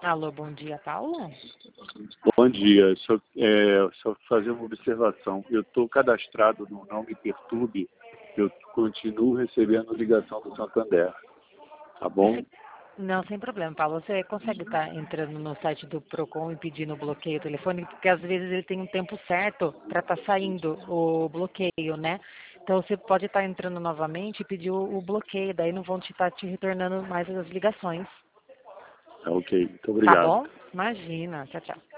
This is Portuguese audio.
Alô, bom dia, Paulo? Bom dia, só fazer uma observação. Eu estou cadastrado no Não Me Perturbe, eu continuo recebendo ligação do Santander, tá bom? Não, sem problema, Paulo. Você consegue estar entrando no site do Procon e pedindo o bloqueio telefônico? Porque às vezes ele tem um tempo certo para estar saindo o bloqueio, né? Então você pode estar entrando novamente e pedir o bloqueio, daí não vão estar te retornando mais as ligações. Tá ok, muito Tá obrigado. bom? Imagina. Tchau, tchau.